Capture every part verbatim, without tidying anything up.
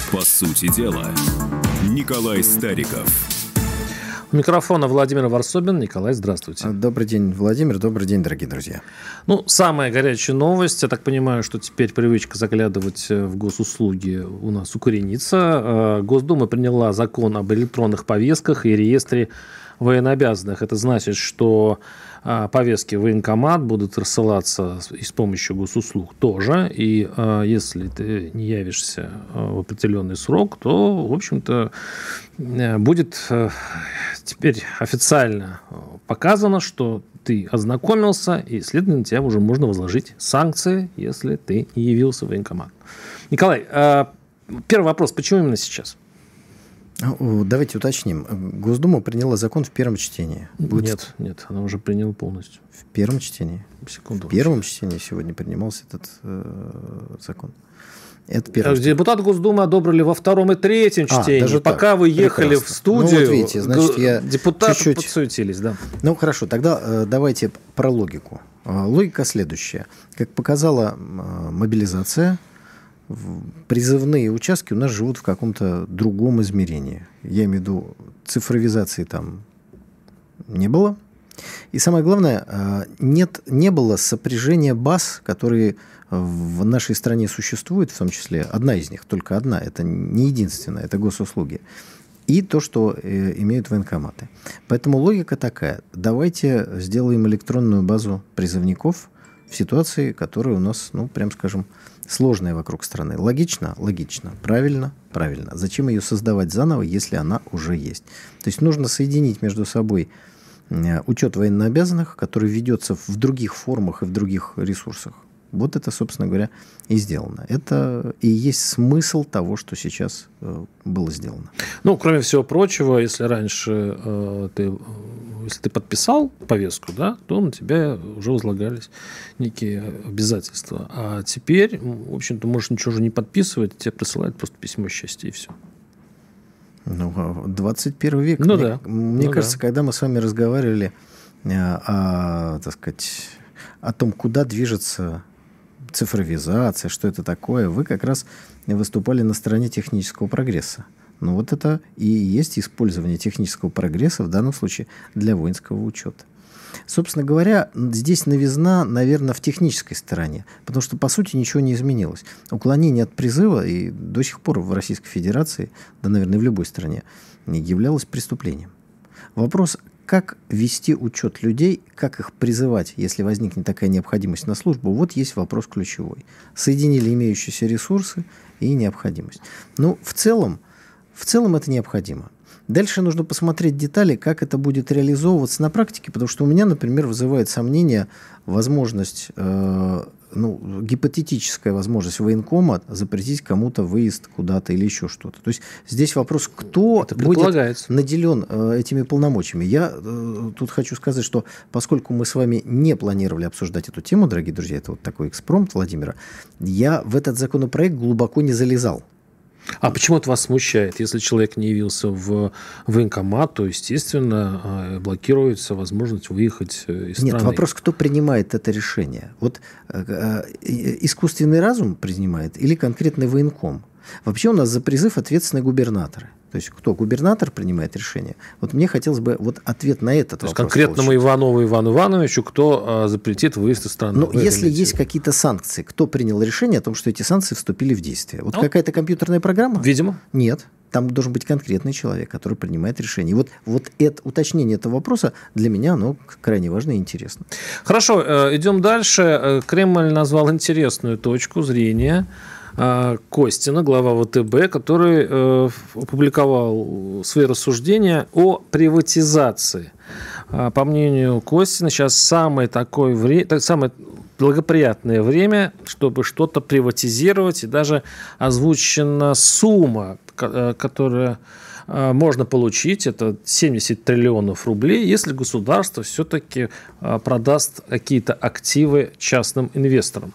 По сути дела, Николай Стариков. У микрофона Владимир Варсобин. Николай, здравствуйте. Добрый день, Владимир. Добрый день, дорогие друзья. Ну, самая горячая новость. Я так понимаю, что теперь привычка заглядывать в госуслуги у нас укоренится. Госдума приняла закон об электронных повестках и реестре военнообязанных. Это значит, что повестки в военкомат будут рассылаться и с помощью госуслуг тоже. И э, если ты не явишься в определенный срок, то, в общем-то, будет э, теперь официально показано, что ты ознакомился, и, следовательно, тебя уже можно возложить санкции, если ты не явился в военкомат. Николай, э, первый вопрос. Почему именно сейчас? Давайте уточним. Госдума приняла закон в первом чтении. Будет... Нет, нет, она уже приняла полностью. В первом чтении? Секунду. В первом чтении сегодня принимался этот э, закон. Это первое. Депутаты Госдумы одобрили во втором и третьем чтении. А, даже Пока так. вы ехали Прекрасно. в студию, ну, вот видите, значит, я депутаты чуть-чуть... подсуетились. Да. Ну, хорошо, тогда э, давайте про логику. Э, логика следующая. Как показала э, мобилизация, призывные участки у нас живут в каком-то другом измерении. Я имею в виду, цифровизации там не было. И самое главное, нет, не было сопряжения баз, которые в нашей стране существуют, в том числе одна из них, только одна, это не единственная, это госуслуги, и то, что имеют военкоматы. Поэтому логика такая. Давайте сделаем электронную базу призывников в ситуации, которая у нас, ну, прям скажем, сложная вокруг страны. Логично? Логично. Правильно? Правильно. Зачем ее создавать заново, если она уже есть? То есть нужно соединить между собой учет военнообязанных, который ведется в других формах и в других ресурсах. Вот это, собственно говоря, и сделано. Это и есть смысл того, что сейчас э, было сделано. Ну, кроме всего прочего, если раньше э, ты, если ты подписал повестку, да, то на тебя уже возлагались некие обязательства. А теперь, в общем-то, можешь ничего же не подписывать, тебе присылают просто письмо счастья и все. Ну, двадцать первый век. Ну, мне да. мне ну, кажется, да. когда мы с вами разговаривали о, о, так сказать, о том, куда движется цифровизация, что это такое, вы как раз выступали на стороне технического прогресса. Ну, вот это и есть использование технического прогресса, в данном случае, для воинского учета. Собственно говоря, здесь новизна, наверное, в технической стороне, потому что, по сути, ничего не изменилось. Уклонение от призыва и до сих пор в Российской Федерации, да, наверное, в любой стране, являлось преступлением. Вопрос, как вести учет людей, как их призывать, если возникнет такая необходимость на службу, вот есть вопрос ключевой. Соединили имеющиеся ресурсы и необходимость. Ну, в целом, в целом это необходимо. Дальше нужно посмотреть детали, как это будет реализовываться на практике, потому что у меня, например, вызывает сомнение возможность, э, ну, гипотетическая возможность военкома запретить кому-то выезд куда-то или еще что-то. То есть здесь вопрос, кто будет наделен э, этими полномочиями. Я э, тут хочу сказать, что поскольку мы с вами не планировали обсуждать эту тему, дорогие друзья, это вот такой экспромт Владимира, я в этот законопроект глубоко не залезал. А почему это вас смущает? Если человек не явился в военкомат, то, естественно, блокируется возможность выехать из страны. Нет, вопрос, кто принимает это решение. Вот э, искусственный разум принимает или конкретный военком? Вообще у нас за призыв ответственны губернаторы. То есть кто? Губернатор принимает решение? Вот мне хотелось бы вот ответ на этот то вопрос. Конкретному получить. Иванову Ивану Ивановичу, кто а, запретит выезд из страны? Ну, если есть какие-то санкции, кто принял решение о том, что эти санкции вступили в действие? Вот ну, какая-то компьютерная программа? Видимо. Нет. Там должен быть конкретный человек, который принимает решение. И вот, вот это, уточнение этого вопроса для меня оно крайне важно и интересно. Хорошо, идем дальше. Кремль назвал интересную точку зрения Костина, глава ВТБ, который э, опубликовал свои рассуждения о приватизации. По мнению Костина, сейчас самое такое время, самое благоприятное время, чтобы что-то приватизировать, и даже озвучена сумма, которая можно получить, это семьдесят триллионов рублей, если государство все-таки продаст какие-то активы частным инвесторам.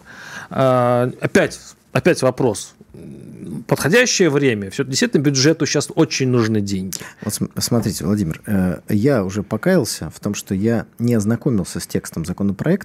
Опять Опять вопрос. Подходящее время. Все, действительно, бюджету сейчас очень нужны деньги. Вот смотрите, Владимир, я уже покаялся в том, что я не ознакомился с текстом законопроекта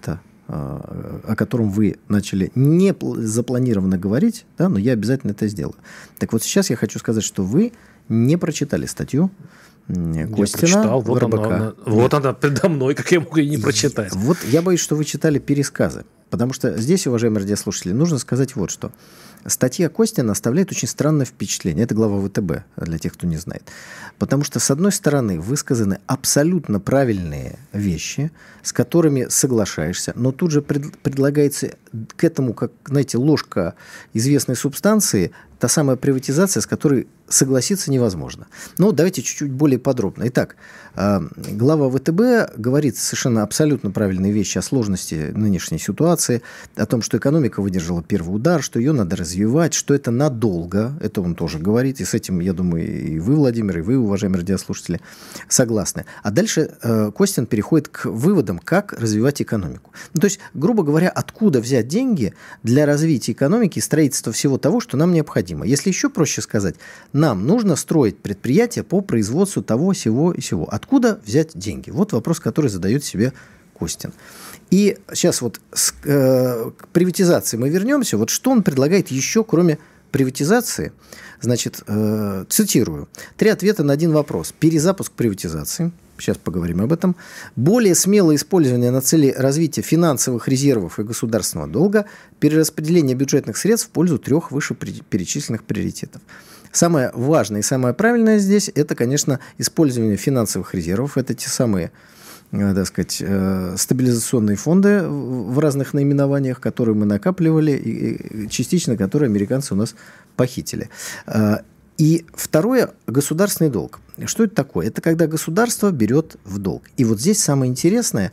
о котором вы начали не запланированно говорить, да, но я обязательно это сделаю. Так вот сейчас я хочу сказать, что вы не прочитали статью Костина в эр бэ ка. Она, вот она предо мной, как я могу ее не прочитать. Вот я боюсь, что вы читали пересказы. Потому что здесь, уважаемые радиослушатели, нужно сказать вот что. Статья Костина оставляет очень странное впечатление. Это глава вэ тэ бэ, для тех, кто не знает. Потому что, с одной стороны, высказаны абсолютно правильные вещи, с которыми соглашаешься, но тут же пред, предлагается к этому, как, знаете, ложка известной субстанции, та самая приватизация, с которой согласиться невозможно. Но давайте чуть-чуть более подробно. Итак, глава вэ тэ бэ говорит совершенно абсолютно правильные вещи о сложности нынешней ситуации, о том, что экономика выдержала первый удар, что ее надо развивать, что это надолго. Это он тоже говорит. И с этим, я думаю, и вы, Владимир, и вы, уважаемые радиослушатели, согласны. А дальше Костин переходит к выводам, как развивать экономику. Ну, то есть, грубо говоря, откуда взять деньги для развития экономики и строительства всего того, что нам необходимо. Если еще проще сказать, нам нужно строить предприятия по производству того, сего и сего. Откуда взять деньги? Вот вопрос, который задает себе Костин. И сейчас вот с, э, к приватизации мы вернемся. Вот что он предлагает еще, кроме приватизации? Значит, э, цитирую. Три ответа на один вопрос. Перезапуск приватизации. Сейчас поговорим об этом. Более смелое использование на цели развития финансовых резервов и государственного долга. Перераспределение бюджетных средств в пользу трех вышеперечисленных приоритетов. Самое важное и самое правильное здесь – это, конечно, использование финансовых резервов. Это те самые, так сказать, стабилизационные фонды в разных наименованиях, которые мы накапливали, и частично которые американцы у нас похитили. И второе – государственный долг. Что это такое? Это когда государство берет в долг. И вот здесь самое интересное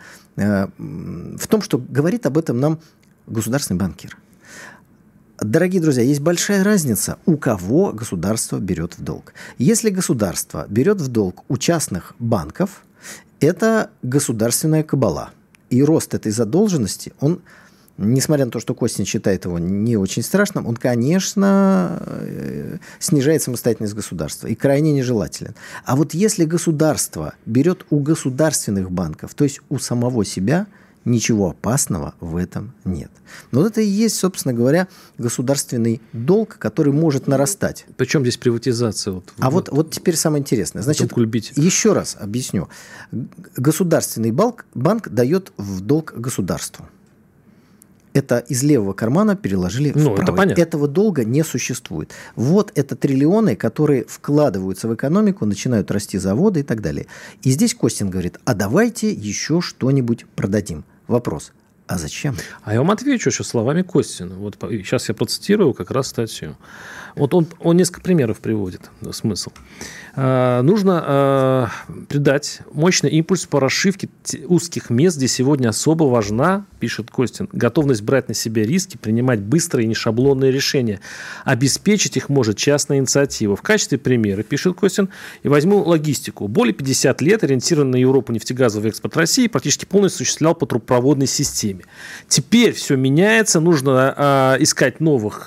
в том, что говорит об этом нам государственный банкир. Дорогие друзья, есть большая разница, у кого государство берет в долг. Если государство берет в долг у частных банков, это государственная кабала. И рост этой задолженности, он, несмотря на то, что Костин считает его не очень страшным, он, конечно, снижает самостоятельность государства и крайне нежелателен. А вот если государство берет у государственных банков, то есть у самого себя, ничего опасного в этом нет. Но вот это и есть, собственно говоря, государственный долг, который может нарастать. Причем здесь приватизация? Вот, а вот, вот теперь самое интересное. Значит, еще раз объясню. Государственный банк, банк дает в долг государству. Это из левого кармана переложили ну, в правый. Это Этого долга не существует. Вот это триллионы, которые вкладываются в экономику, начинают расти заводы и так далее. И здесь Костин говорит, а давайте еще что-нибудь продадим. Вопрос, а зачем? А я вам отвечу еще словами Костина. Вот сейчас я процитирую как раз статью. Вот он, он несколько примеров приводит, смысл. А, нужно а, придать мощный импульс по расшивке узких мест, где сегодня особо важна, пишет Костин, готовность брать на себя риски, принимать быстрые и нешаблонные решения. Обеспечить их может частная инициатива. В качестве примера, пишет Костин, и возьму логистику. Более пятьдесят лет ориентированный на Европу нефтегазовый экспорт России практически полностью осуществлял по трубопроводной системе. Теперь все меняется, нужно а, искать новых,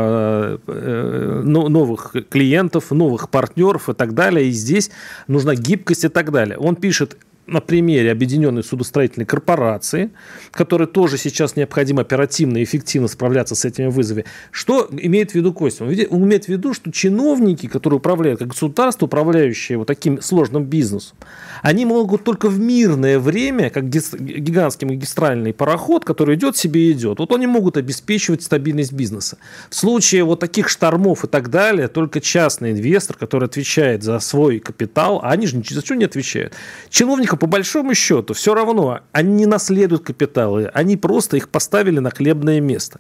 а, а, новых клиентов, новых партнеров и так далее. И здесь нужна гибкость и так далее. Он пишет на примере Объединенной судостроительной корпорации, которой тоже сейчас необходимо оперативно и эффективно справляться с этими вызовами. Что имеет в виду Костин? Он имеет в виду, что чиновники, которые управляют, как государство, управляющие вот таким сложным бизнесом, они могут только в мирное время, как гигантский магистральный пароход, который идет себе и идет, вот они могут обеспечивать стабильность бизнеса. В случае вот таких штормов и так далее, только частный инвестор, который отвечает за свой капитал, а они же ни за что не отвечают. Чиновник по большому счету, все равно они не наследуют капиталы, они просто их поставили на хлебное место.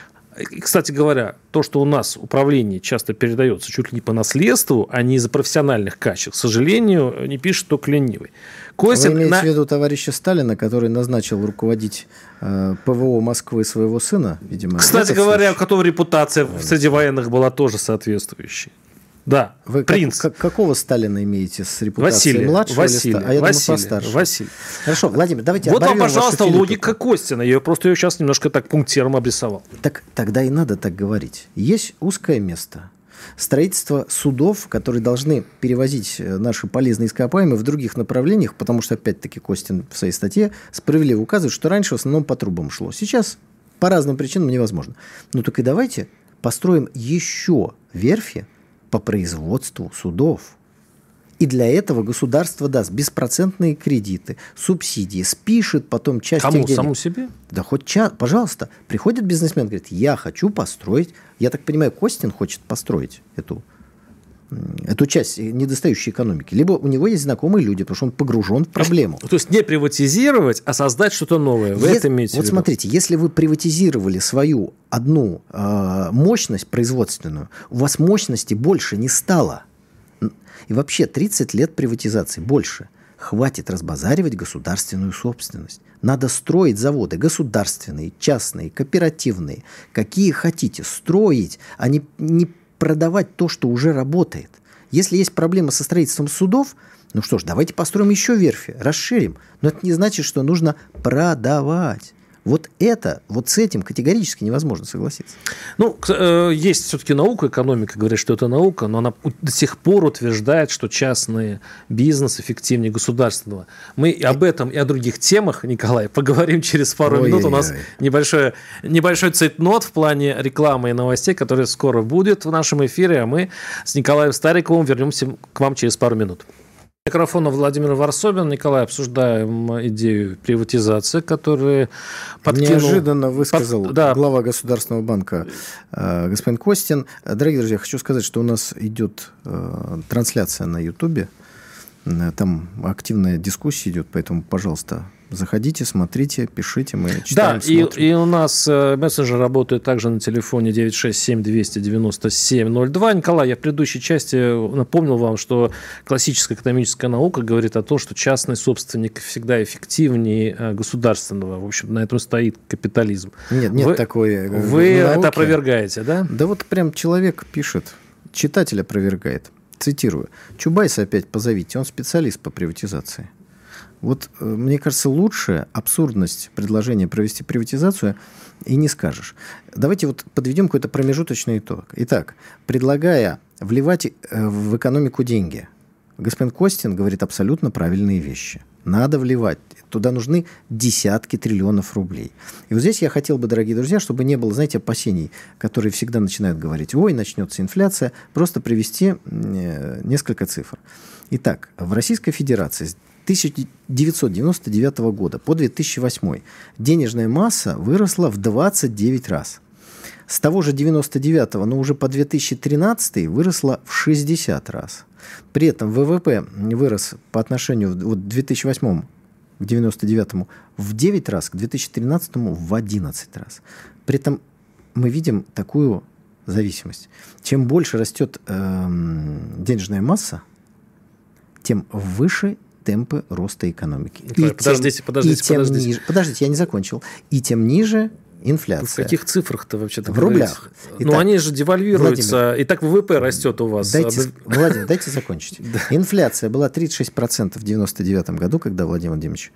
И, кстати говоря, то, что у нас управление часто передается чуть ли не по наследству, а не из-за профессиональных качеств, к сожалению, не пишет только ленивый. Костин, Вы имеете на... в виду товарища Сталина, который назначил руководить э, ПВО Москвы своего сына, видимо. Кстати говоря, у которого репутация да, среди военных была тоже соответствующая. Да, Вы принц. Как, какого Сталина имеете с репутацией? Василия, младшего Василия, листа? А я Василия, думаю, постарше. Василий. Хорошо, Владимир, давайте вот вам, пожалуйста, вашу логика Костина. Я просто ее сейчас немножко так пунктиром обрисовал. Так тогда и надо так говорить. Есть узкое место. Строительство судов, которые должны перевозить наши полезные ископаемые в других направлениях, потому что, опять-таки, Костин в своей статье справедливо указывает, что раньше в основном по трубам шло. Сейчас по разным причинам невозможно. Ну так и давайте построим еще верфи по производству судов. И для этого государство даст беспроцентные кредиты, субсидии, спишет потом часть Кому? этих денег. Саму себе? Да хоть час, пожалуйста. Приходит бизнесмен, говорит, я хочу построить. Я так понимаю, Костин хочет построить эту, эту часть недостающей экономики. Либо у него есть знакомые люди, потому что он погружен в проблему. То есть не приватизировать, а создать что-то новое. Вы Е- это имеете в вот виду? смотрите, если вы приватизировали свою одну э, мощность производственную, у вас мощности больше не стало. И вообще тридцать лет приватизации, больше. Хватит разбазаривать государственную собственность. Надо строить заводы государственные, частные, кооперативные. Какие хотите. Строить, а не, не продавать то, что уже работает. Если есть проблема со строительством судов, ну что ж, давайте построим еще верфи, расширим. Но это не значит, что нужно продавать. Вот это, вот с этим категорически невозможно согласиться. Ну, есть все-таки наука, экономика говорит, что это наука, но она до сих пор утверждает, что частный бизнес эффективнее государственного. Мы и об этом и о других темах, Николай, поговорим через пару Ой-ой-ой. минут. У нас небольшой, небольшой цейтнот в плане рекламы и новостей, который скоро будет в нашем эфире, а мы с Николаем Стариковым вернемся к вам через пару минут. Микрофона Владимир Варсобин. Николай, обсуждаем идею приватизации, которую подкинул... Неожиданно высказал Под... да. глава Государственного банка э, господин Костин. Дорогие друзья, хочу сказать, что у нас идет э, трансляция на Ютубе. Там активная дискуссия идет, поэтому, пожалуйста, заходите, смотрите, пишите, мы читаем, да, и, смотрим. и у нас э, мессенджер работает также на телефоне девять шесть семь двести девяносто семь ноль два. Николай, я в предыдущей части напомнил вам, что классическая экономическая наука говорит о том, что частный собственник всегда эффективнее государственного. В общем, на этом стоит капитализм. Нет, нет вы, такой Вы науки. это опровергаете, да? Да вот прям человек пишет, читатель опровергает. Цитирую. Чубайса опять позовите, он специалист по приватизации. Вот, мне кажется, лучше абсурдность предложения провести приватизацию и не скажешь. Давайте вот подведем какой-то промежуточный итог. Итак, предлагая вливать в экономику деньги, господин Костин говорит абсолютно правильные вещи. Надо вливать. Туда нужны десятки триллионов рублей. И вот здесь я хотел бы, дорогие друзья, чтобы не было, знаете, опасений, которые всегда начинают говорить, ой, начнется инфляция, просто привести несколько цифр. Итак, в Российской Федерации с тысяча девятьсот девяносто девятого года по две тысячи восьмой денежная масса выросла в двадцать девять раз. С того же девяносто девятого, но уже по две тысячи тринадцатый выросла в шестьдесят раз. При этом ВВП вырос по отношению вот, к две тысячи восьмому к девяносто девятому в девять раз, к две тысячи тринадцатому в одиннадцать раз. При этом мы видим такую зависимость. Чем больше растет э, денежная масса, тем выше темпы роста экономики. Николай, и подождите, тем, подождите, и тем подождите. Ниже, подождите, я не закончил. И тем ниже инфляция. В каких цифрах-то вообще-то В рублях. Ну, Итак, они же девальвируются. Владимир, и так ВВП растет у вас. Дайте, Владимир, дайте закончить. Инфляция была тридцать шесть процентов в девяносто девятом году, когда Владимир Владимирович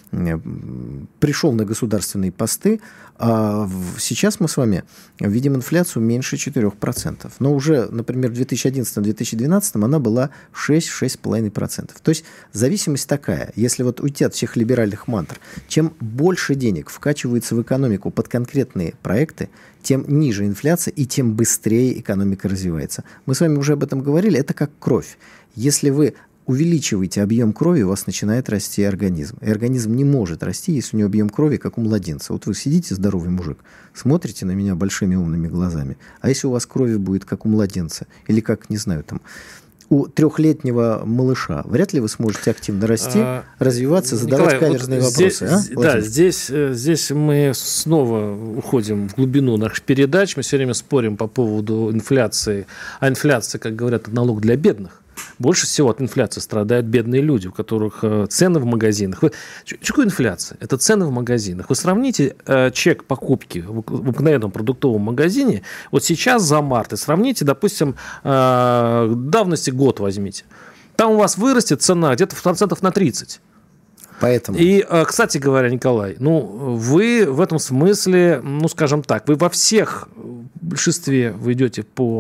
пришел на государственные посты, а сейчас мы с вами видим инфляцию меньше четырех процентов. Но уже, например, в две тысячи одиннадцатом - две тысячи двенадцатом она была шесть - шесть с половиной процентов. То есть зависимость такая, если вот уйти от всех либеральных мантр, чем больше денег вкачивается в экономику под конкретные проекты, тем ниже инфляция и тем быстрее экономика развивается. Мы с вами уже об этом говорили, это как кровь. Если вы увеличиваете объем крови, у вас начинает расти организм. И организм не может расти, если у него объем крови, как у младенца. Вот вы сидите, здоровый мужик, смотрите на меня большими умными глазами. А если у вас крови будет, как у младенца, или как, не знаю, там, у трехлетнего малыша, вряд ли вы сможете активно расти, а, развиваться, задавать Николай, каверзные вот вопросы. Здесь, а, да, здесь, здесь мы снова уходим в глубину наших передач. Мы все время спорим по поводу инфляции. А инфляция, как говорят, это налог для бедных. Больше всего от инфляции страдают бедные люди, у которых цены в магазинах. Вы, что такое инфляция? Это цены в магазинах. Вы сравните э, чек покупки в, в обыкновенном продуктовом магазине вот сейчас за март и сравните, допустим, э, давности год возьмите. Там у вас вырастет цена где-то в процентов на тридцать. Поэтому. И, кстати говоря, Николай, ну, вы в этом смысле, ну, скажем так, вы во всех, в большинстве вы идете по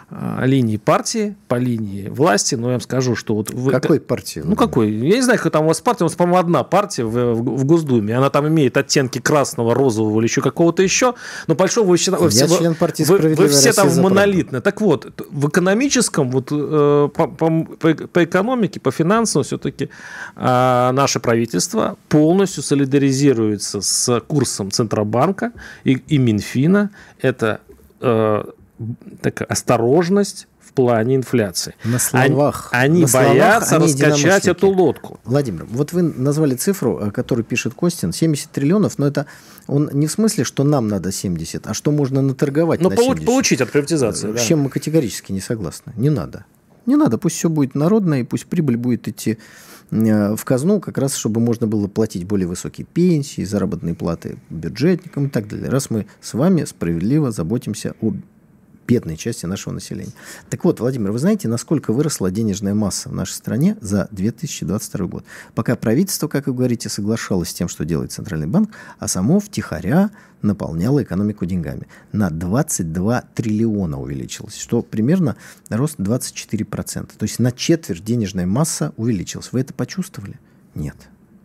линии партии, по линии власти, но я вам скажу, что вот... Вы... Какой партии? Ну, какой? Я не знаю, какая там у вас партия, у вас, по-моему, одна партия в, в, в Госдуме, она там имеет оттенки красного, розового или еще какого-то еще, но большого вы, вы, я вы, член партии вы, вы все там монолитны. Так вот, в экономическом, вот, э, по, по, по экономике, по финансам все-таки э, наше правительство полностью солидаризируется с курсом Центробанка и, и Минфина. Это э, такая осторожность в плане инфляции. На словах. Они, они на боятся словах, они раскачать эту лодку. Владимир, вот вы назвали цифру, которую пишет Костин, семьдесят триллионов, но это он не в смысле, что нам надо семьдесят, а что можно наторговать но на получ, семьдесят. Получить от приватизации. С да. чем мы категорически не согласны. Не надо. Не надо. Пусть все будет народное, и пусть прибыль будет идти в казну, как раз чтобы можно было платить более высокие пенсии, заработные платы бюджетникам и так далее. Раз мы с вами справедливо заботимся о бедной части нашего населения. Так вот, Владимир, вы знаете, насколько выросла денежная масса в нашей стране за две тысячи двадцать второй год? Пока правительство, как вы говорите, соглашалось с тем, что делает Центральный банк, а само втихаря наполняло экономику деньгами. На двадцать два триллиона увеличилось, что примерно рост двадцать четыре процента. То есть на четверть денежная масса увеличилась. Вы это почувствовали? Нет.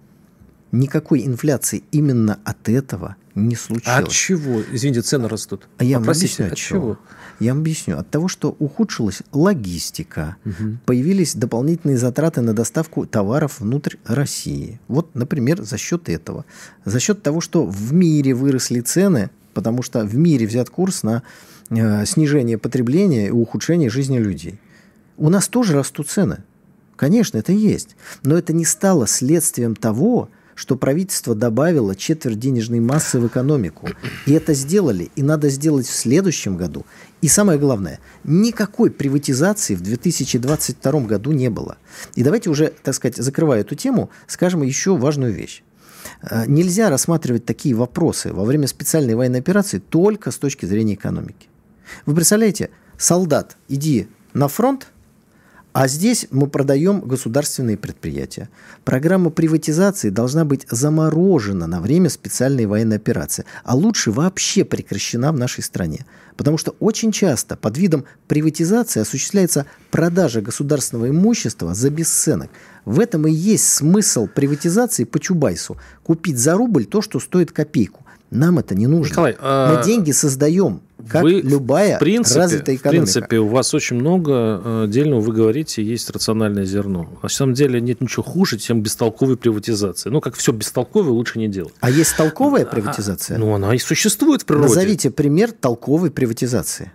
Никакой инфляции именно от этого не случилось. А от чего? Извините, цены растут. А я вам Простите, объясню, от, от чего. чего? Я вам объясню. От того, что ухудшилась логистика, угу. появились дополнительные затраты на доставку товаров внутрь России. Вот, например, за счет этого. За счет того, что в мире выросли цены, потому что в мире взят курс на э, снижение потребления и ухудшение жизни людей. У нас тоже растут цены. Конечно, это есть. Но это не стало следствием того, что правительство добавило четверть денежной массы в экономику. И это сделали, и надо сделать в следующем году. И самое главное, никакой приватизации в две тысячи двадцать втором году не было. И давайте уже, так сказать, закрывая эту тему, скажем еще важную вещь. Нельзя рассматривать такие вопросы во время специальной военной операции только с точки зрения экономики. Вы представляете, солдат, иди на фронт, а здесь мы продаем государственные предприятия. Программа приватизации должна быть заморожена на время специальной военной операции, а лучше вообще прекращена в нашей стране. Потому что очень часто под видом приватизации осуществляется продажа государственного имущества за бесценок. В этом и есть смысл приватизации по Чубайсу. Купить за рубль то, что стоит копейку. Нам это не нужно. Николай, мы а... деньги создаем, как вы, любая в принципе, развитая экономика. В принципе, у вас очень много дельного, вы говорите, есть рациональное зерно. На самом деле нет ничего хуже, чем бестолковой приватизации. Ну, как все бестолковое, лучше не делать. А есть толковая приватизация? А, ну, она и существует в природе. Назовите пример толковой приватизации.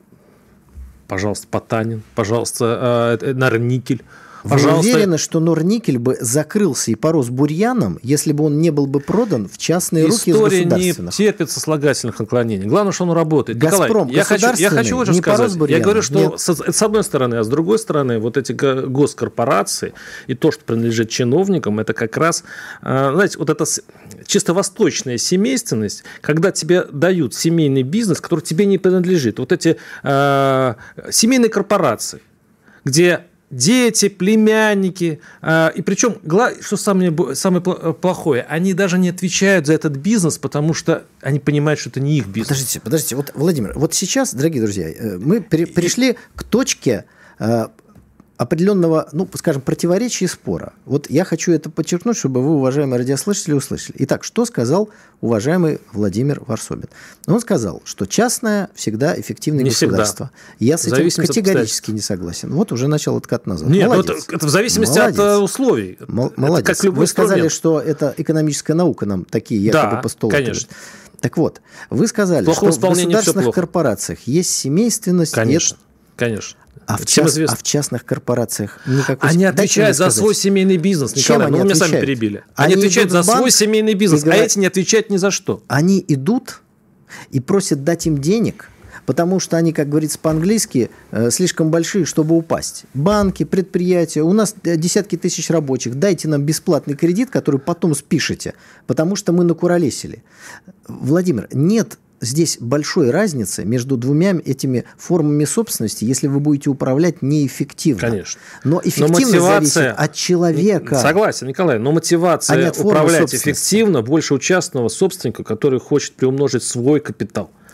Пожалуйста, Потанин, пожалуйста, Норникель. Вы уверены, что Норникель бы закрылся и порос бурьяном, если бы он не был бы продан в частные руки из государственных? История не терпит сослагательных отклонений. Главное, что он работает. «Газпром» Николай, я хочу, я хочу вот не сказать. Я говорю, что Нет. с, с одной стороны, а с другой стороны, вот эти госкорпорации и то, что принадлежит чиновникам, это как раз, знаете, вот эта чисто восточная семейственность, когда тебе дают семейный бизнес, который тебе не принадлежит. Вот эти э, семейные корпорации, где дети, племянники, э, и причем, что самое, самое плохое, они даже не отвечают за этот бизнес, потому что они понимают, что это не их бизнес. Подождите, подождите, вот, Владимир, вот сейчас, дорогие друзья, мы при, пришли к точке э, определенного, ну, скажем, противоречия и спора. Вот я хочу это подчеркнуть, чтобы вы, уважаемые радиослушатели, услышали. Итак, что сказал уважаемый Владимир Варсобин? Он сказал, что частное всегда эффективное не государство. Всегда. Я с этим категорически не согласен. Вот уже начал откат назад. Нет, это, это в зависимости Молодец. от условий. Молодец. Это как любой вы сказали, инструмент. что это экономическая наука нам такие якобы да, постулаты. конечно. Так вот, вы сказали, Плохое что в государственных корпорациях есть семейственность. Конечно, это... конечно. А в, час, а в частных корпорациях никакой... Они отвечают за свой семейный бизнес, Николай, ну вы меня сами перебили. Они, они отвечают за свой семейный бизнес, говорят, а эти не отвечают ни за что. Они идут и просят дать им денег, потому что они, как говорится по-английски, слишком большие, чтобы упасть. Банки, предприятия, у нас десятки тысяч рабочих, дайте нам бесплатный кредит, который потом спишете, потому что мы накуролесили. Владимир, нет... Здесь большой разница между двумя этими формами собственности, если вы будете управлять неэффективно. Конечно. Но эффективность зависит от человека. Согласен, Николай, но мотивация а управлять эффективно больше у частного собственника, который хочет приумножить свой капитал.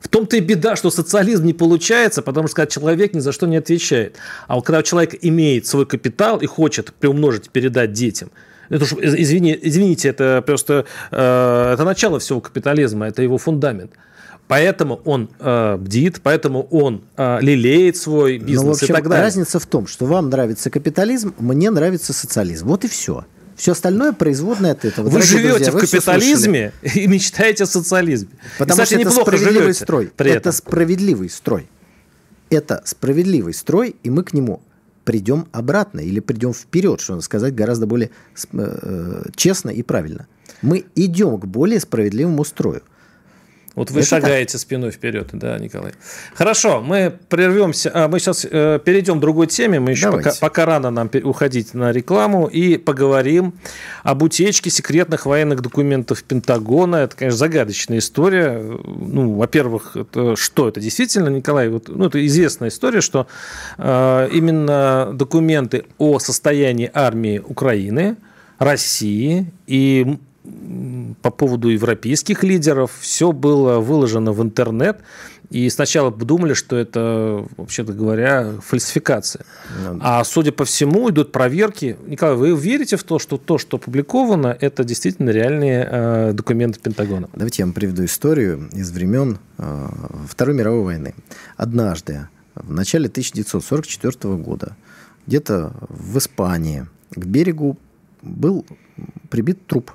В том-то и беда, что социализм не получается, потому что когда человек ни за что не отвечает. А вот когда человек имеет свой капитал и хочет приумножить и передать детям, это, извини, извините, это просто э, это начало всего капитализма, это его фундамент. Поэтому он э, бдит, поэтому он э, лелеет свой бизнес. Но, в общем, и так далее. Разница в том, что вам нравится капитализм, мне нравится социализм. Вот и все. Все остальное производное от этого. Вы Дорогие живете друзья, в вы капитализме и мечтаете о социализме. Потому и, кстати, что это неплохо справедливый живете строй. при Это этом. справедливый строй. Это справедливый строй, и мы к нему придем обратно или придем вперед, что надо сказать гораздо более э, честно и правильно. Мы идем к более справедливому строю. Вот вы Это шагаете так. спиной вперед, да, Николай. Хорошо, мы прервемся. А, мы сейчас э, перейдем к другой теме. Мы еще пока, пока рано нам уходить на рекламу. И поговорим об утечке секретных военных документов Пентагона. Это, конечно, загадочная история. Ну, во-первых, это, что это действительно, Николай? Вот, ну, это известная история, что э, именно документы о состоянии армии Украины, России и по поводу европейских лидеров все было выложено в интернет, и сначала думали, что это, вообще-то говоря, фальсификация. Mm-hmm. А судя по всему, идут проверки. Николай, вы верите в то, что то, что опубликовано, это действительно реальные э, документы Пентагона? Давайте я вам приведу историю из времен э, Второй мировой войны. Однажды, в начале тысяча девятьсот сорок четвёртого года, где-то в Испании к берегу был прибит труп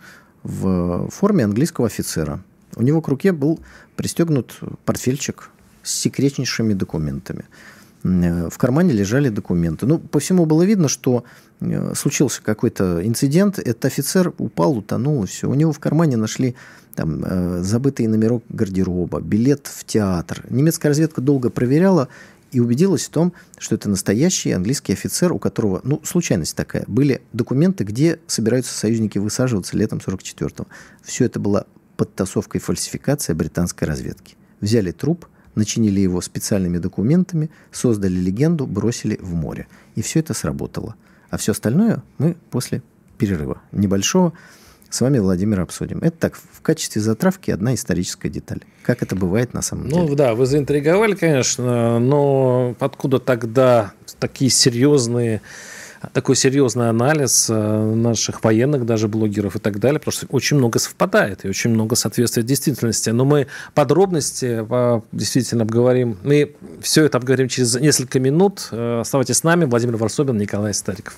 в форме английского офицера. У него к руке был пристегнут портфельчик с секретнейшими документами. В кармане лежали документы. Ну, по всему было видно, что случился какой-то инцидент. Этот офицер упал, утонул, и все. У него в кармане нашли там, забытый номерок гардероба, билет в театр. Немецкая разведка долго проверяла и убедилась в том, что это настоящий английский офицер, у которого, ну, случайность такая, были документы, где собираются союзники высаживаться летом сорок четвёртого. Все это была подтасовка и фальсификация британской разведки. Взяли труп, начинили его специальными документами, создали легенду, бросили в море. И все это сработало. А все остальное мы после перерыва небольшого с вами, Владимир, обсудим. Это так, в качестве затравки одна историческая деталь. Как это бывает на самом деле. Ну да, вы заинтриговали, конечно, но откуда тогда такие серьезные, такой серьезный анализ наших военных, даже блогеров и так далее, потому что очень много совпадает и очень много соответствует действительности. Но мы подробности действительно обговорим. Мы все это обговорим через несколько минут. Оставайтесь с нами. Владимир Варсобин, Николай Стариков.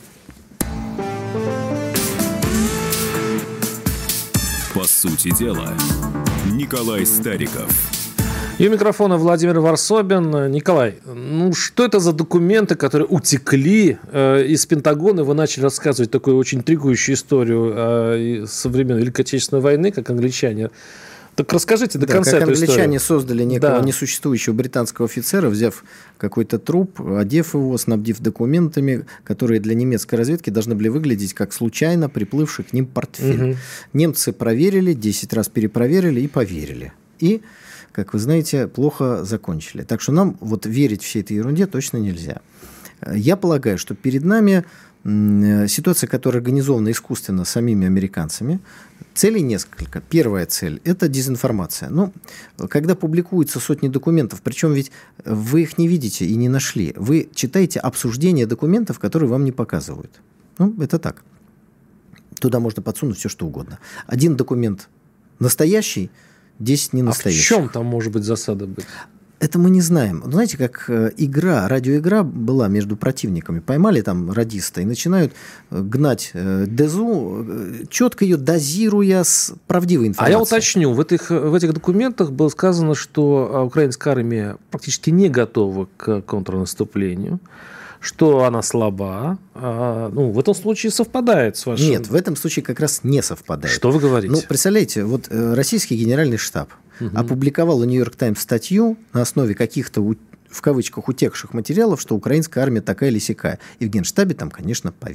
По сути дела, Николай Стариков. И у микрофона Владимир Варсобин. Николай, ну что это за документы, которые утекли э, из Пентагона? Вы начали рассказывать такую очень интригующую историю э, со времен Великой Отечественной войны, как англичане. Так расскажите до да, конца как эту историю. Англичане создали некого да. несуществующего британского офицера, взяв какой-то труп, одев его, снабдив документами, которые для немецкой разведки должны были выглядеть как случайно приплывший к ним портфель. Угу. Немцы проверили, десять раз перепроверили и поверили. И, как вы знаете, плохо закончили. Так что нам вот верить всей этой ерунде точно нельзя. Я полагаю, что перед нами ситуация, которая организована искусственно самими американцами. Целей несколько. Первая цель – это дезинформация. Ну, когда публикуются сотни документов, причем ведь вы их не видите и не нашли, вы читаете обсуждение документов, которые вам не показывают. Ну, это так. Туда можно подсунуть все, что угодно. Один документ настоящий, десять не настоящих. А в чем там может быть засада быть? Это мы не знаем. Знаете, как игра, радиоигра была между противниками. Поймали там радиста и начинают гнать дезу, четко ее дозируя с правдивой информацией. А я уточню. В этих, в этих документах было сказано, что украинская армия практически не готова к контрнаступлению, что она слаба. А, ну, в этом случае совпадает с вашим... Нет, в этом случае как раз не совпадает. Что вы говорите? Ну, представляете, вот российский генеральный штаб угу. опубликовал в «Нью-Йорк Таймс» статью на основе каких-то, в кавычках, утекших материалов, что украинская армия такая или сякая. И в Генштабе там, конечно, поверили.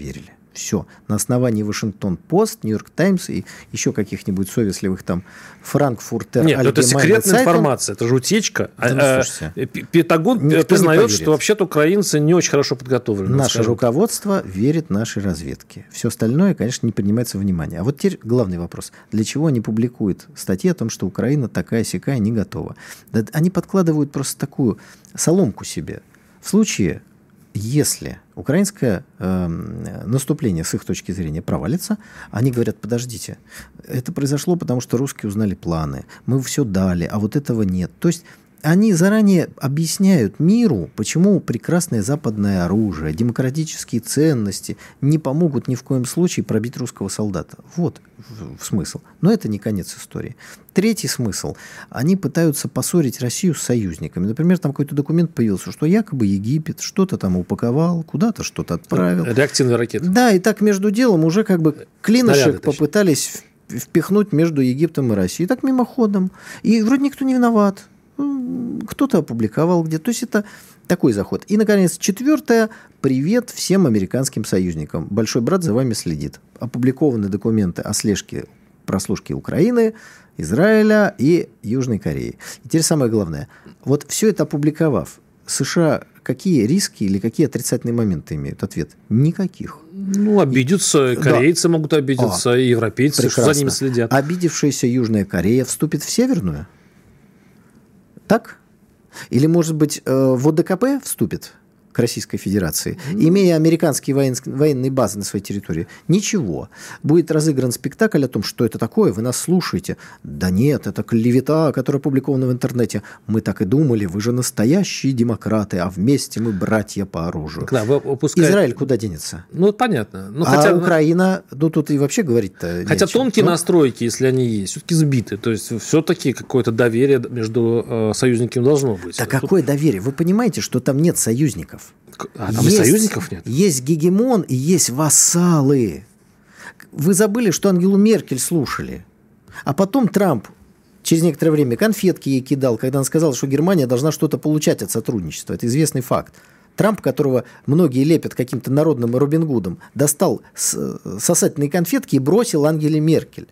Все. На основании Вашингтон-Пост, Нью-Йорк Таймс и еще каких-нибудь совестливых там Франкфуртер. Нет, это секретная информация, это же утечка. Да, а, Пентагон признает, что вообще-то украинцы не очень хорошо подготовлены. Наше скажем. руководство верит нашей разведке. Все остальное, конечно, не принимается во внимание. А вот теперь главный вопрос. Для чего они публикуют статьи о том, что Украина такая-сякая, не готова? Да, они подкладывают просто такую соломку себе. В случае... Если украинское э, наступление с их точки зрения провалится, они говорят, подождите, это произошло, потому что русские узнали планы, мы все дали, а вот этого нет. То есть они заранее объясняют миру, почему прекрасное западное оружие, демократические ценности не помогут ни в коем случае пробить русского солдата. Вот смысл. Но это не конец истории. Третий смысл. Они пытаются поссорить Россию с союзниками. Например, там какой-то документ появился, что якобы Египет что-то там упаковал, куда-то что-то отправил. Реактивные ракеты. Да, и так между делом уже как бы клинышек попытались впихнуть между Египтом и Россией. Так мимоходом. И вроде никто не виноват. Кто-то опубликовал где-то. То есть это такой заход. И, наконец, четвертое. Привет всем американским союзникам. Большой брат за вами следит. Опубликованы документы о слежке прослушки Украины, Израиля и Южной Кореи. И теперь самое главное. Вот все это опубликовав, США какие риски или какие отрицательные моменты имеют? Ответ – никаких. Ну, обидятся. Корейцы да. могут обидеться, а, и европейцы, прекрасно. Что за ними следят. Обидевшаяся Южная Корея вступит в Северную? Так? Или, может быть, в ОДКБ вступит к Российской Федерации, mm. имея американские воен... военные базы на своей территории? Ничего. Будет разыгран спектакль о том, что это такое, вы нас слушаете. Да нет, это клевета, которая опубликована в интернете. Мы так и думали, вы же настоящие демократы, а вместе мы братья по оружию. Да, вы опускаете... Израиль куда денется? Ну, понятно. Ну, а хотя... Украина, ну тут и вообще говорить-то Хотя нечем. тонкие ну... настройки, если они есть, все-таки сбиты. То есть все-таки какое-то доверие между э, союзниками должно быть. Да Тут... какое доверие? Вы понимаете, что там нет союзников? А там есть, и союзников нет? Есть гегемон и есть вассалы. Вы забыли, что Ангелу Меркель слушали. А потом Трамп через некоторое время конфетки ей кидал, когда он сказал, что Германия должна что-то получать от сотрудничества. Это известный факт. Трамп, которого многие лепят каким-то народным Робин Гудом, достал сосательные конфетки и бросил Ангеле Меркель,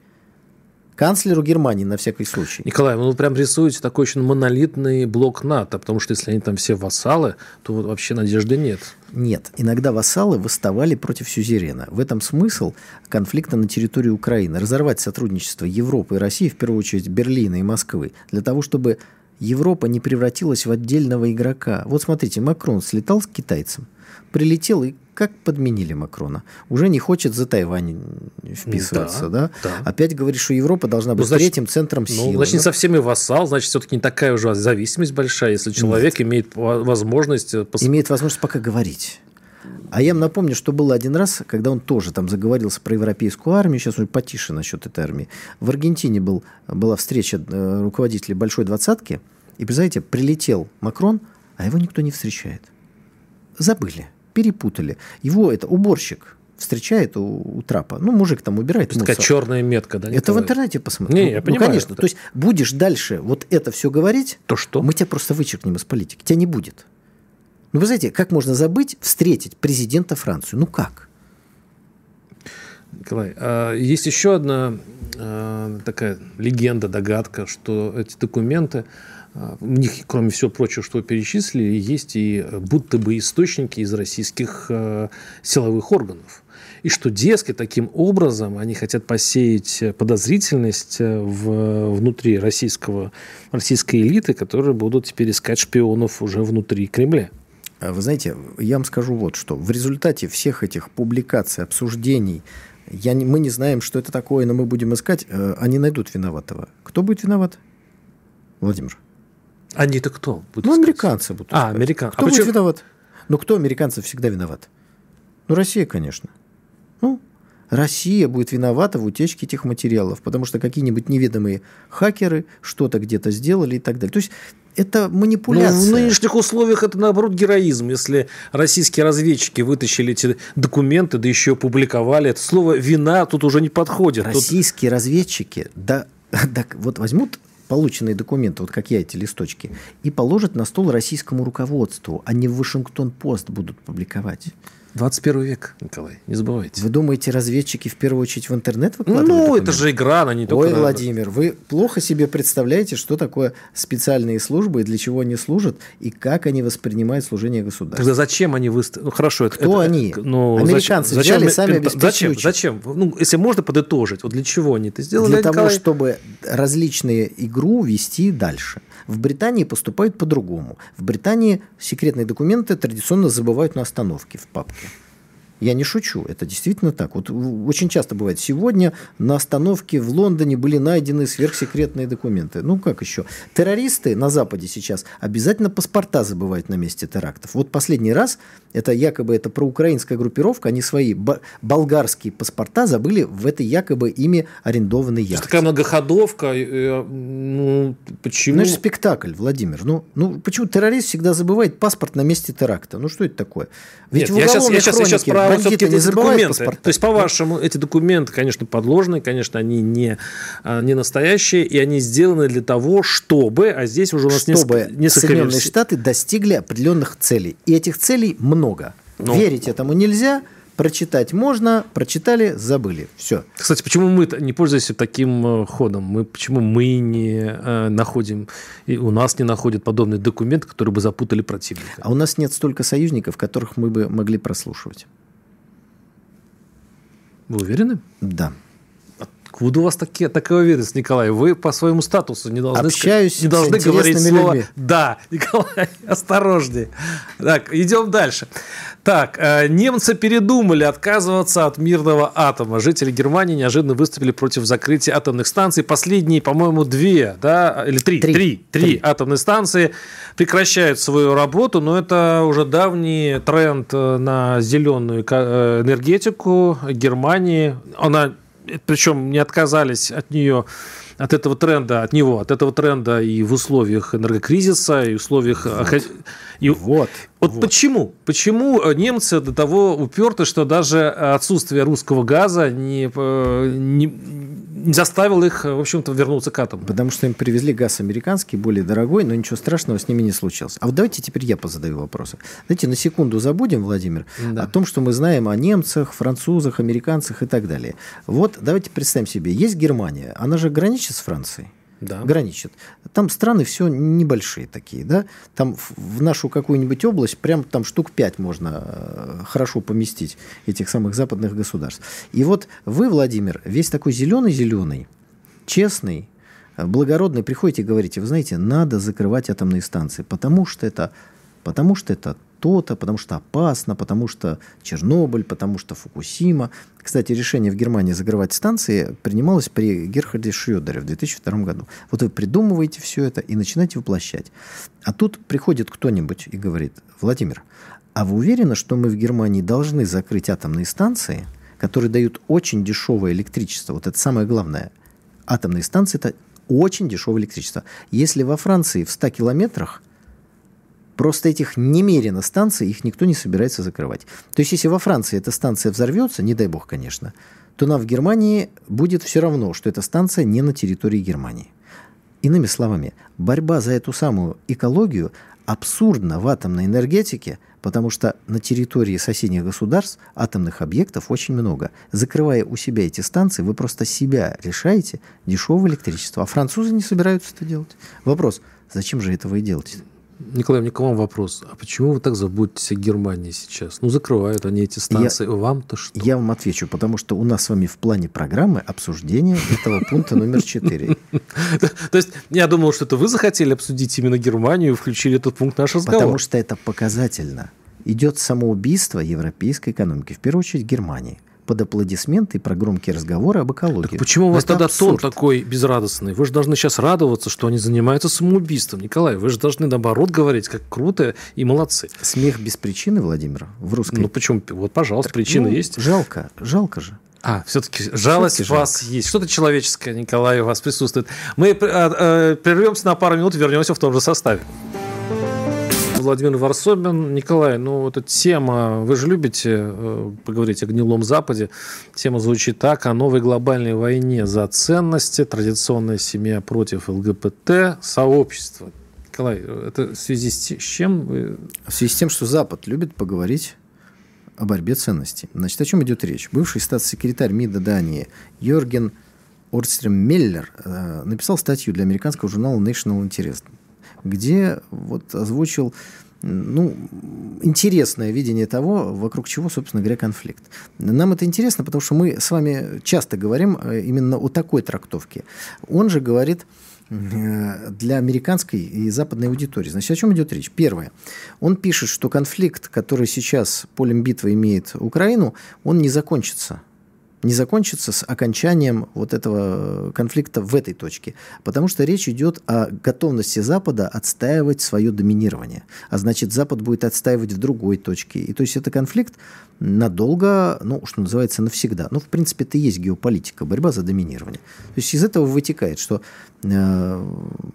канцлеру Германии, на всякий случай. Николай, вы прям рисуете такой очень монолитный блок НАТО, потому что если они там все вассалы, то вот вообще надежды нет. Нет. Иногда вассалы восставали против сюзерена. В этом смысл конфликта на территории Украины. Разорвать сотрудничество Европы и России, в первую очередь Берлина и Москвы, для того, чтобы Европа не превратилась в отдельного игрока. Вот смотрите, Макрон слетал с китайцем, прилетел и как подменили Макрона. Уже не хочет за Тайвань вписываться. Да, да? Да. Опять говорит, что Европа должна быть ну, значит, третьим центром силы. Ну, значит, не совсем и вассал, значит, все-таки не такая уже зависимость большая, если человек Нет. имеет возможность... Пос... Имеет возможность пока говорить. А я вам напомню, что было один раз, когда он тоже там заговорился про европейскую армию, сейчас уже потише насчет этой армии. В Аргентине был, была встреча руководителей Большой Двадцатки, и, представляете, прилетел Макрон, а его никто не встречает. Забыли. Перепутали. Его это уборщик встречает у, у трапа. Ну, мужик там убирает мусор. Такая черная метка, да? Это в интернете посмотри. Не, ну, я ну, понимаю. конечно. Это. То есть будешь дальше вот это все говорить, то что? Мы тебя просто вычеркнем из политики. Тебя не будет. Ну, вы знаете, как можно забыть встретить президента Франции? Ну, как? Николай, а есть еще одна а, такая легенда, догадка, что эти документы, у них, кроме всего прочего, что перечислили, есть и будто бы источники из российских э, силовых органов. И что, дескать, таким образом они хотят посеять подозрительность в, внутри российского, российской элиты, которые будут теперь искать шпионов уже внутри Кремля. Вы знаете, я вам скажу вот что. В результате всех этих публикаций, обсуждений, я не, мы не знаем, что это такое, но мы будем искать, э, они найдут виноватого. Кто будет виноват? Владимир. Они-то кто? Ну, искать? Американцы будут А, американцы. Кто а будет почему? виноват? Ну, кто американцев всегда виноват? Ну, Россия, конечно. Ну, Россия будет виновата в утечке этих материалов, потому что какие-нибудь неведомые хакеры что-то где-то сделали и так далее. То есть это манипуляция. Ну, в нынешних условиях это, наоборот, героизм. Если российские разведчики вытащили эти документы, да еще опубликовали, это слово «вина» тут уже не подходит. Российские тут... разведчики, да, да, вот возьмут полученные документы, вот как я эти листочки, и положат на стол российскому руководству, а не в Вашингтон-Пост будут публиковать. двадцать первый век, Николай, не забывайте. Вы думаете, разведчики в первую очередь в интернет выкладывают Ну, документы? это же игра, она не только... Ой, Владимир, вы плохо себе представляете, что такое специальные службы, и для чего они служат, и как они воспринимают служение государства. Тогда зачем они выставили? Ну, хорошо. Это, Кто это, они? Ну, Американцы зачем, взяли, зачем, сами обеспечили Зачем? учет. Зачем? Ну, если можно подытожить, вот для чего они это сделали, Для Николай? того, чтобы различные игру вести дальше. В Британии поступают по-другому. В Британии секретные документы традиционно забывают на остановке в папке. Я не шучу, это действительно так. Вот очень часто бывает. Сегодня на остановке в Лондоне были найдены сверхсекретные документы. Ну, как еще? Террористы на Западе сейчас обязательно паспорта забывают на месте терактов. Вот последний раз, это якобы это проукраинская группировка, они свои болгарские паспорта забыли в этой якобы ими арендованной яхте. Такая многоходовка. Э, ну, почему? Ну, это спектакль, Владимир. Ну, ну, почему террорист всегда забывает паспорт на месте теракта? Ну, что это такое? Ведь Нет, я сейчас, я, сейчас, я сейчас про бандиты не забывают документы. паспорта. То есть, по-вашему, эти документы, конечно, подложные, конечно, они не, не настоящие, и они сделаны для того, чтобы, а здесь уже у нас чтобы несколько Соединенные версий. Штаты достигли определенных целей. И этих целей много. Ну. Верить этому нельзя, прочитать можно, прочитали, забыли. Все. Кстати, почему мы не пользуемся таким ходом? Мы, почему мы не э, находим, и у нас не находят подобные документы, которые бы запутали противника? А у нас нет столько союзников, которых мы бы могли прослушивать. Вы уверены? Да. Откуда у вас такие, такая уверенность, Николай? Вы по своему статусу не должны, Общаюсь не должны с говорить интересными слово людьми. «да». Николай, осторожнее. Так, идем дальше. Так, э, немцы передумали отказываться от мирного атома. Жители Германии неожиданно выступили против закрытия атомных станций. Последние, по-моему, две, да, или три, три, три, три, три атомные станции прекращают свою работу, но это уже давний тренд на зеленую энергетику Германии. Она... Причем не отказались от нее, от этого тренда, от него, от этого тренда и в условиях энергокризиса, и в условиях... Вот. И... Вот. Вот, вот почему? Почему немцы до того уперты, что даже отсутствие русского газа не, не, не заставило их, в общем-то, вернуться к атому? Потому что им привезли газ американский, более дорогой, но ничего страшного с ними не случилось. А вот давайте теперь я позадаю вопросы. Давайте на секунду забудем, Владимир, да. о том, что мы знаем о немцах, французах, американцах и так далее. Вот давайте представим себе, есть Германия, она же граничит с Францией. Да. Граничит. Там страны все небольшие такие, да. Там в нашу какую-нибудь область прям там штук пять можно хорошо поместить этих самых западных государств. И вот вы, Владимир, весь такой зеленый-зеленый, честный, благородный, приходите и говорите, вы знаете, надо закрывать атомные станции, потому что это, потому что это то-то, потому что опасно, потому что Чернобыль, потому что Фукусима. Кстати, решение в Германии закрывать станции принималось при Герхарде Шрёдере в две тысячи втором году. Вот вы придумываете все это и начинаете воплощать. А тут приходит кто-нибудь и говорит, Владимир, а вы уверены, что мы в Германии должны закрыть атомные станции, которые дают очень дешевое электричество? Вот это самое главное. Атомные станции – это очень дешевое электричество. Если во Франции в ста километрах просто этих немерено станций, их никто не собирается закрывать. То есть, если во Франции эта станция взорвется, не дай бог, конечно, то нам в Германии будет все равно, что эта станция не на территории Германии. Иными словами, борьба за эту самую экологию абсурдна в атомной энергетике, потому что на территории соседних государств атомных объектов очень много. Закрывая у себя эти станции, вы просто себя лишаете дешевого электричества. А французы не собираются это делать. Вопрос, зачем же этого и делать? Николай, у меня к вам вопрос. А почему вы так заботитесь о Германии сейчас? Ну, закрывают они эти станции. Я, Вам-то что? Я вам отвечу, потому что у нас с вами в плане программы обсуждение этого пункта номер четыре. То есть, я думал, что это вы захотели обсудить именно Германию и включили этот пункт в наш разговор. Потому что это показательно. Идет самоубийство европейской экономики, в первую очередь Германии. Под аплодисменты и про громкие разговоры об экологии. Так почему у вас это тогда абсурд. тон такой безрадостный? Вы же должны сейчас радоваться, что они занимаются самоубийством. Николай, вы же должны наоборот говорить, как круто и молодцы. Смех без причины, Владимир, в русской... Ну почему? Вот, пожалуйста, так, причина ну, есть. Жалко, жалко же. А, все-таки жалость все-таки у вас жалко. Есть. Что-то человеческое, Николай, у вас присутствует. Мы э, э, прервемся на пару минут и вернемся в том же составе. Владимир Варсобин. Николай, ну, эта тема, вы же любите э, поговорить о гнилом Западе. Тема звучит так: о новой глобальной войне за ценности, традиционная семья против ЛГБТ, сообщество. Николай, это в связи с чем? Вы... В связи с тем, что Запад любит поговорить о борьбе ценностей. Значит, о чем идет речь? Бывший статс-секретарь МИДа Дании Йорген Орстрем-Меллер э, написал статью для американского журнала National Interest, где вот озвучил ну, интересное видение того, вокруг чего, собственно говоря, конфликт. Нам это интересно, потому что мы с вами часто говорим именно о такой трактовке. Он же говорит для американской и западной аудитории. Значит, о чем идет речь? Первое. Он пишет, что конфликт, который сейчас полем битвы имеет Украину, он не закончится. не закончится с окончанием вот этого конфликта в этой точке. Потому что речь идет о готовности Запада отстаивать свое доминирование. А значит, Запад будет отстаивать в другой точке. И то есть это конфликт надолго, ну, что называется, навсегда. Ну, в принципе, это и есть геополитика, борьба за доминирование. То есть из этого вытекает, что э,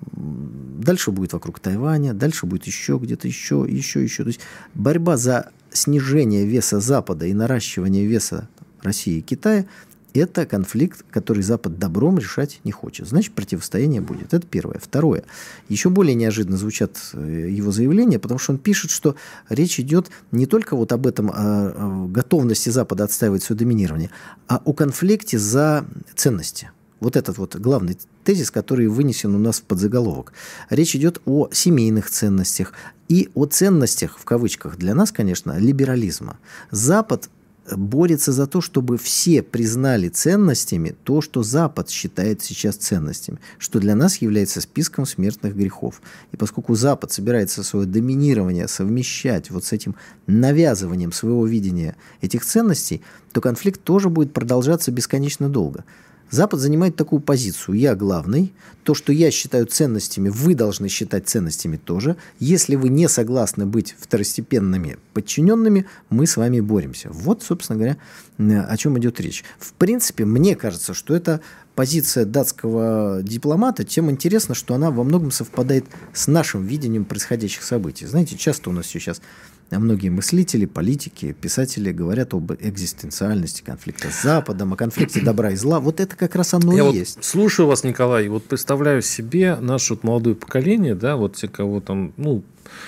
дальше будет вокруг Тайваня, дальше будет еще где-то еще, еще, еще. То есть борьба за снижение веса Запада и наращивание веса России и Китая – это конфликт, который Запад добром решать не хочет. Значит, противостояние будет. Это первое. Второе. Еще более неожиданно звучат его заявления, потому что он пишет, что речь идет не только вот об этом, о готовности Запада отстаивать свое доминирование, а о конфликте за ценности. Вот этот вот главный тезис, который вынесен у нас в подзаголовок. Речь идет о семейных ценностях и о ценностях, в кавычках, для нас, конечно, либерализма. Запад борется за то, чтобы все признали ценностями то, что Запад считает сейчас ценностями, что для нас является списком смертных грехов. И поскольку Запад собирается свое доминирование совмещать вот с этим навязыванием своего видения этих ценностей, то конфликт тоже будет продолжаться бесконечно долго. Запад занимает такую позицию: я главный, то, что я считаю ценностями, вы должны считать ценностями тоже. Если вы не согласны быть второстепенными подчиненными, мы с вами боремся. Вот, собственно говоря, о чем идет речь. В принципе, мне кажется, что это позиция датского дипломата, тем интересно, что она во многом совпадает с нашим видением происходящих событий. Знаете, часто у нас сейчас многие мыслители, политики, писатели говорят об экзистенциальности конфликта с Западом, о конфликте добра и зла. Вот это как раз оно Я и вот есть. Слушаю вас, Николай, и вот представляю себе наше вот молодое поколение, да, вот те, кого там, ну,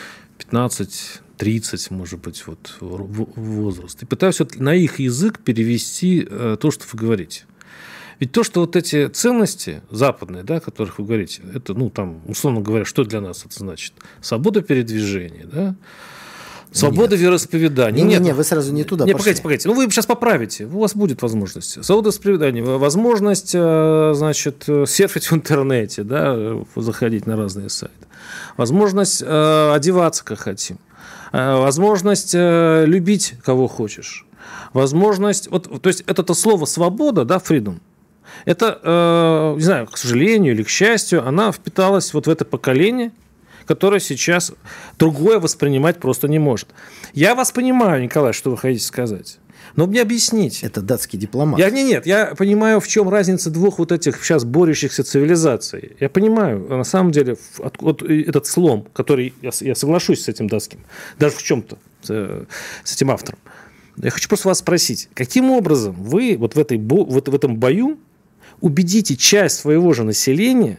пятнадцать тридцать, может быть, вот возраст, и пытаюсь вот на их язык перевести э, то, что вы говорите. Ведь то, что вот эти ценности западные, да, о которых вы говорите, это, ну, там, условно говоря, что для нас это значит? Свобода передвижения, да? Свобода нет. вероисповедания. Не, нет, не, не, вы сразу не туда не, пошли. Погодите, погодите. Ну, вы сейчас поправите. У вас будет возможность. Свобода вероисповедания. Возможность, значит, серфить в интернете, да, заходить на разные сайты. Возможность э, одеваться, как хотим. Э, возможность э, любить, кого хочешь. Возможность... Вот, то есть, это слово «свобода», да, freedom, это, э, не знаю, к сожалению или к счастью, она впиталась вот в это поколение, которое сейчас другое воспринимать просто не может. Я вас понимаю, Николай, что вы хотите сказать. Но мне объясните. Это датский дипломат. Я, нет, нет, я понимаю, в чем разница двух вот этих сейчас борющихся цивилизаций. Я понимаю, на самом деле, от, от, этот слом, который, я, я соглашусь с этим датским, даже в чем-то, с, с этим автором. Я хочу просто вас спросить, каким образом вы вот в, этой, вот в этом бою убедите часть своего же населения,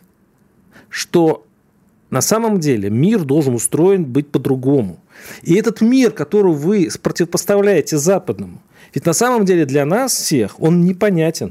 что на самом деле мир должен устроен быть по-другому. И этот мир, который вы противопоставляете западному, ведь на самом деле для нас всех он непонятен.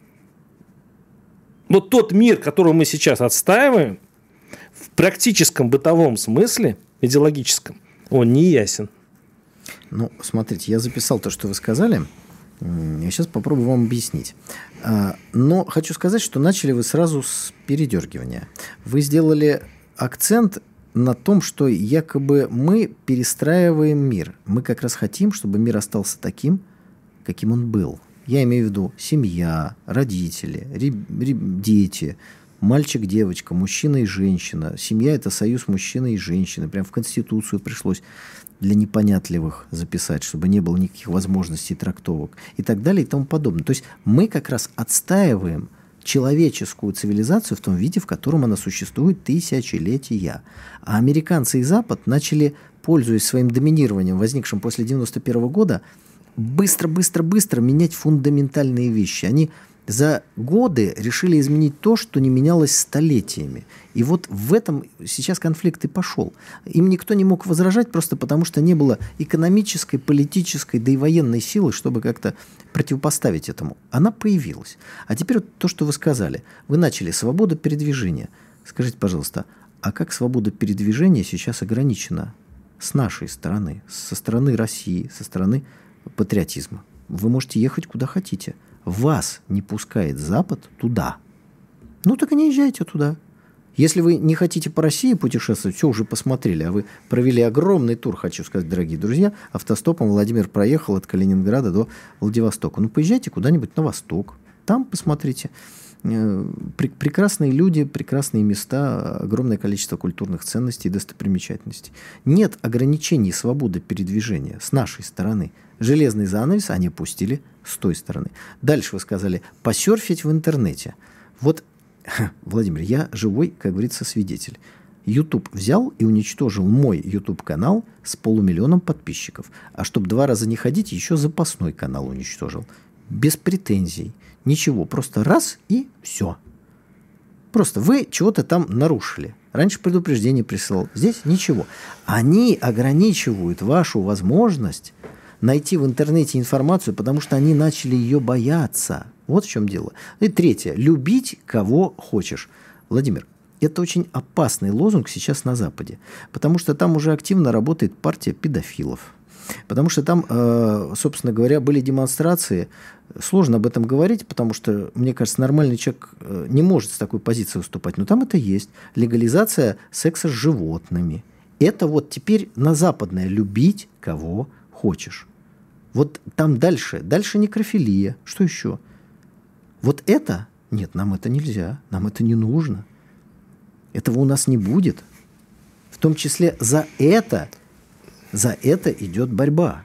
Вот тот мир, который мы сейчас отстаиваем, в практическом бытовом смысле, идеологическом, он не ясен. Ну, смотрите, я записал то, что вы сказали. Я сейчас попробую вам объяснить. Но хочу сказать, что начали вы сразу с передергивания. Вы сделали акцент на том, что якобы мы перестраиваем мир. Мы как раз хотим, чтобы мир остался таким, каким он был. Я имею в виду семья, родители, дети, мальчик, девочка, мужчина и женщина. Семья – это союз мужчины и женщины. Прям в Конституцию пришлось для непонятливых записать, чтобы не было никаких возможностей трактовок и так далее и тому подобное. То есть мы как раз отстаиваем человеческую цивилизацию в том виде, в котором она существует тысячелетия. А американцы и Запад начали, пользуясь своим доминированием, возникшим после девяносто первого года, быстро-быстро-быстро менять фундаментальные вещи. Они За годы решили изменить то, что не менялось столетиями. И вот в этом сейчас конфликт и пошел. Им никто не мог возражать просто потому, что не было экономической, политической, да и военной силы, чтобы как-то противопоставить этому. Она появилась. А теперь вот то, что вы сказали. Вы начали свобода передвижения. Скажите, пожалуйста, а как свобода передвижения сейчас ограничена с нашей стороны, со стороны России, со стороны патриотизма? Вы можете ехать куда хотите. Вас не пускает Запад туда. Ну, так и не езжайте туда. Если вы не хотите по России путешествовать, все уже посмотрели, а вы провели огромный тур, хочу сказать, дорогие друзья, автостопом Владимир проехал от Калининграда до Владивостока. Ну, поезжайте куда-нибудь на восток. Там посмотрите. Прекрасные люди, прекрасные места, огромное количество культурных ценностей и достопримечательностей. Нет ограничений свободы передвижения с нашей стороны. Железный занавес они пустили с той стороны. Дальше вы сказали, посерфить в интернете. Вот, Владимир, я живой, как говорится, свидетель. YouTube взял и уничтожил мой YouTube-канал с полумиллионом подписчиков. А чтобы два раза не ходить, еще запасной канал уничтожил. Без претензий. Ничего, просто раз и все. Просто вы чего-то там нарушили. Раньше предупреждение присылал, здесь ничего. Они ограничивают вашу возможность найти в интернете информацию, потому что они начали ее бояться. Вот в чем дело. И третье. Любить кого хочешь. Владимир, это очень опасный лозунг сейчас на Западе, потому что там уже активно работает партия педофилов. Потому что там, собственно говоря, были демонстрации. Сложно об этом говорить, потому что, мне кажется, нормальный человек не может с такой позиции выступать. Но там это есть. Легализация секса с животными. Это вот теперь на западное любить кого хочешь. Вот там дальше. Дальше некрофилия. Что еще? Вот это? Нет, нам это нельзя. Нам это не нужно. Этого у нас не будет. В том числе за это... За это идет борьба.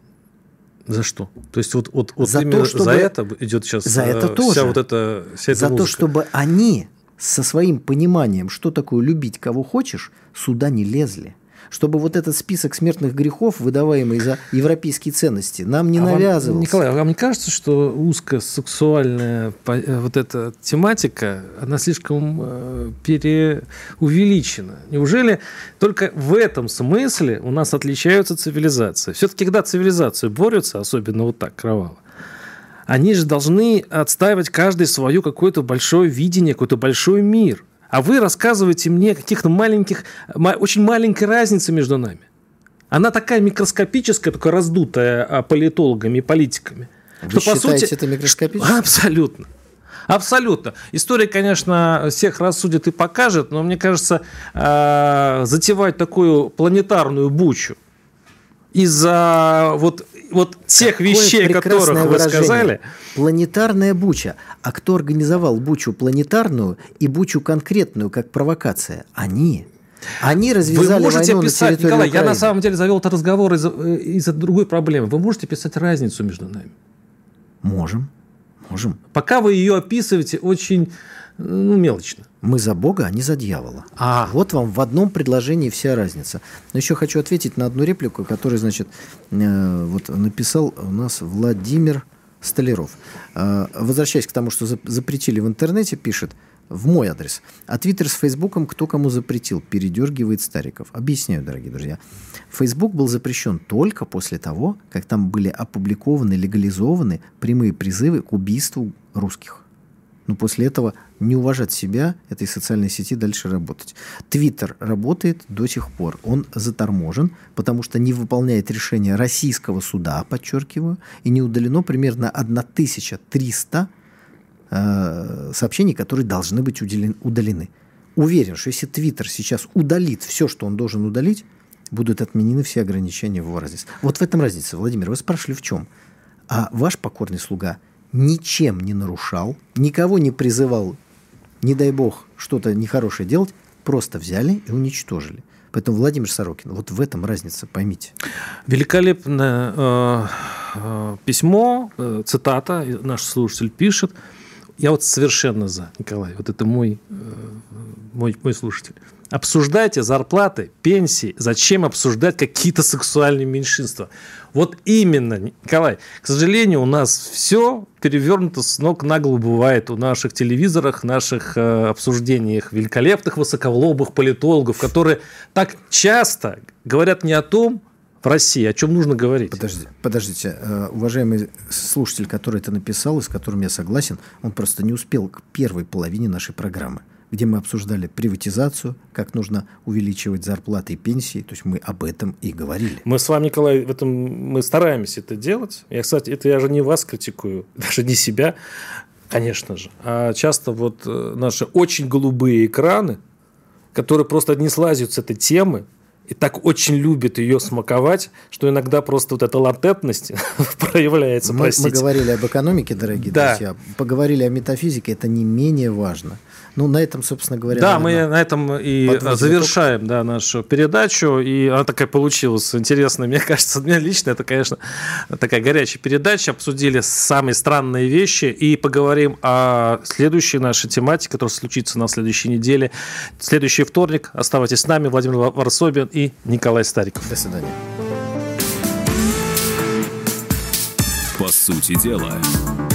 За что? То есть вот, вот, вот за именно то, чтобы, за это идет сейчас за это вся тоже. вот эта, вся эта за музыка. То, чтобы они со своим пониманием, что такое любить кого хочешь, сюда не лезли. Чтобы вот этот список смертных грехов, выдаваемый за европейские ценности, нам не а навязывался. Вам, Николай, а вам не кажется, что узкая сексуальная вот эта тематика, она слишком переувеличена? Неужели только в этом смысле у нас отличаются цивилизации? Все-таки, когда цивилизации борются, особенно вот так кроваво, они же должны отстаивать каждый свое какое-то большое видение, какой-то большой мир. А вы рассказываете мне о каких-то маленьких, очень маленькой разнице между нами. Она такая микроскопическая, такая раздутая политологами и политиками. Вы что, считаете, по сути, это микроскопически? Абсолютно. Абсолютно. История, конечно, всех рассудит и покажет, но мне кажется, затевать такую планетарную бучу из-за вот, вот тех Какое вещей, которых вы выражение. сказали. Планетарная буча. А кто организовал бучу планетарную и бучу конкретную, как провокация? Они. Они развязали Вы можете войну писать, на территории Николай, Украины. я на самом деле завел этот разговор из-за, из-за другой проблемы. Вы можете писать разницу между нами? Можем. Можем. Пока вы ее описываете очень ну, мелочно. Мы за Бога, а не за дьявола. А. Вот вам в одном предложении вся разница. Но еще хочу ответить на одну реплику, которую, значит, э, вот написал у нас Владимир Столяров. Э, возвращаясь к тому, что запретили в интернете, пишет в мой адрес. А Твиттер с Фейсбуком кто кому запретил? Передергивает Стариков. Объясняю, дорогие друзья. Фейсбук был запрещен только после того, как там были опубликованы, легализованы прямые призывы к убийству русских. Но после этого не уважать себя, этой социальной сети дальше работать. Твиттер работает до сих пор. Он заторможен, потому что не выполняет решение российского суда, подчеркиваю, и не удалено примерно тысяча триста э, сообщений, которые должны быть удалены. Уверен, что если Твиттер сейчас удалит все, что он должен удалить, будут отменены все ограничения в его разнице. Вот в этом разница, Владимир. Вы спрашивали, в чем? А ваш покорный слуга ничем не нарушал, никого не призывал, не дай бог, что-то нехорошее делать, просто взяли и уничтожили. Поэтому Владимир Сорокин, вот в этом разница, поймите. Великолепное э, э, письмо, э, цитата, наш слушатель пишет. Я вот совершенно за, Николай, вот это мой, э, мой, мой слушатель. Обсуждайте зарплаты, пенсии. Зачем обсуждать какие-то сексуальные меньшинства? Вот именно, Николай, к сожалению, у нас все перевернуто с ног на голову бывает у наших телевизорах, наших э, обсуждениях великолепных высоколобых политологов, которые так часто говорят не о том, в России, о чем нужно говорить. Подожди, подождите, уважаемый слушатель, который это написал, и с которым я согласен, он просто не успел к первой половине нашей программы, где мы обсуждали приватизацию, как нужно увеличивать зарплаты и пенсии. То есть мы об этом и говорили. Мы с вами, Николай, в этом мы стараемся это делать. Я, кстати, это я же не вас критикую, даже не себя, конечно же. А часто вот наши очень голубые экраны, которые просто не слазят с этой темы, и так очень любят ее смаковать, что иногда просто вот эта латентность проявляется. Мы, мы говорили об экономике, дорогие да. друзья, поговорили о метафизике, это не менее важно. Ну, на этом, собственно говоря... Да, наверное, мы на этом и завершаем да, нашу передачу, и она такая получилась интересная. Мне кажется, мне лично это, конечно, такая горячая передача. Обсудили самые странные вещи и поговорим о следующей нашей тематике, которая случится на следующей неделе. Следующий вторник. Оставайтесь с нами. Владимир Варсобин и Николай Стариков. До свидания. По сути дела...